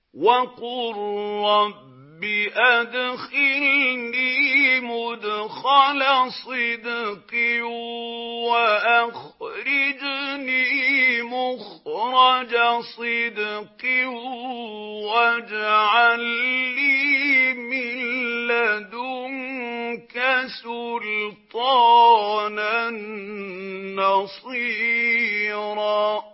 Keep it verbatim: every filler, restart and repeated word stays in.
وَقُل رَّبِّ أَدْخِلْنِي مُدْخَلَ صِدْقٍ وَأَخْرِجْنِي مُخْرَجَ صِدْقٍ وَاجْعَل لِّي مِن لَّدُنكَ سُلْطَانًا نَّصِيرًا